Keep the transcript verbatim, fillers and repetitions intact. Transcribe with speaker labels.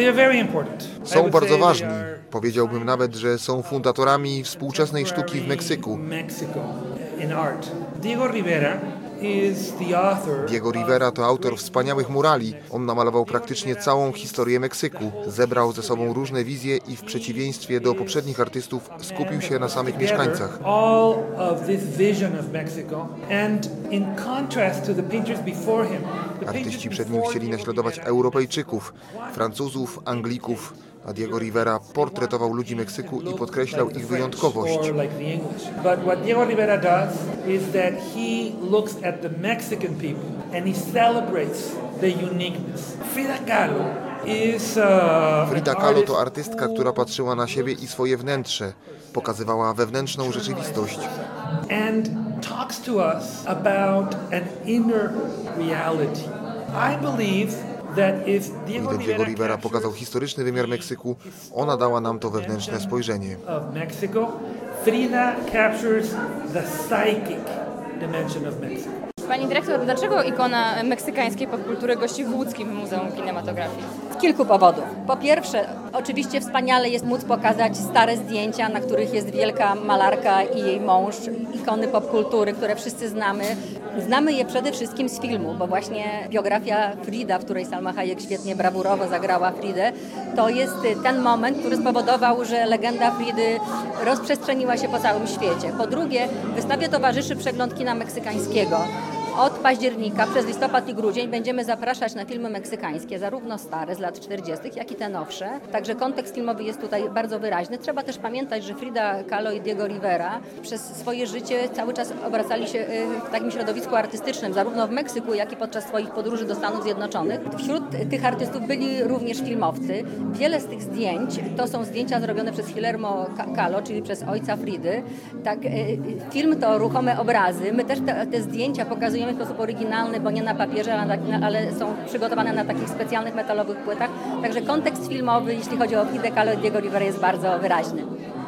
Speaker 1: Są bardzo ważni. Powiedziałbym nawet, że są fundatorami współczesnej sztuki w Meksyku. Diego Rivera to autor wspaniałych murali. On namalował praktycznie całą historię Meksyku. Zebrał ze sobą różne wizje i w przeciwieństwie do poprzednich artystów skupił się na samych mieszkańcach. Artyści przed nim chcieli naśladować Europejczyków, Francuzów, Anglików, a Diego Rivera portretował ludzi Meksyku i podkreślał ich wyjątkowość. Frida Kahlo to artystka, która patrzyła na siebie i swoje wnętrze, pokazywała wewnętrzną rzeczywistość. And talks to us about an inner reality. I believe Gdy Diego Rivera pokazał historyczny wymiar Meksyku, ona dała nam to wewnętrzne spojrzenie. Frida captures the psychic dimension of Mexico.
Speaker 2: Pani dyrektor, dlaczego ikona meksykańskiej popkultury gości w łódzkim Muzeum Kinematografii?
Speaker 3: Z kilku powodów. Po pierwsze, oczywiście wspaniale jest móc pokazać stare zdjęcia, na których jest wielka malarka i jej mąż, ikony popkultury, które wszyscy znamy. Znamy je przede wszystkim z filmu, bo właśnie biografia Frida, w której Salma Hayek świetnie, brawurowo zagrała Fridę, to jest ten moment, który spowodował, że legenda Fridy rozprzestrzeniła się po całym świecie. Po drugie, wystawie towarzyszy przegląd kina meksykańskiego. Od października przez listopad i grudzień będziemy zapraszać na filmy meksykańskie, zarówno stare z lat czterdziestych, jak i te nowsze. Także kontekst filmowy jest tutaj bardzo wyraźny. Trzeba też pamiętać, że Frida Kahlo i Diego Rivera przez swoje życie cały czas obracali się w takim środowisku artystycznym, zarówno w Meksyku, jak i podczas swoich podróży do Stanów Zjednoczonych. Wśród tych artystów byli również filmowcy. Wiele z tych zdjęć to są zdjęcia zrobione przez Guillermo Kahlo, czyli przez ojca Fridy. Tak, film to ruchome obrazy. My też te, te zdjęcia pokazujemy w sposób oryginalny, bo nie na papierze, ale są przygotowane na takich specjalnych metalowych płytach. Także kontekst filmowy, jeśli chodzi o Fridę Kahlo i Diego Rivera, jest bardzo wyraźny.